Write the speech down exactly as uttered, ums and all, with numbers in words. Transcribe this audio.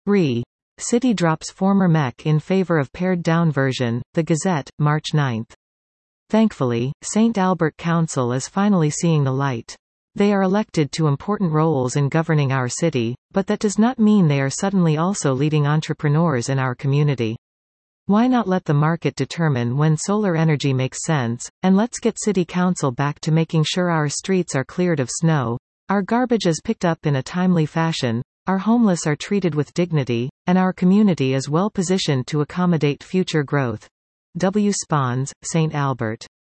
Re. City drops former M E C in favor of pared-down version, The Gazette, March ninth. Thankfully, Saint Albert Council is finally seeing the light. They are elected to important roles in governing our city, but that does not mean they are suddenly also leading entrepreneurs in our community. Why not let the market determine when solar energy makes sense, and let's get City Council back to making sure our streets are cleared of snow, our garbage is picked up in a timely fashion, our homeless are treated with dignity, and our community is well positioned to accommodate future growth. W. Spons, Saint Albert.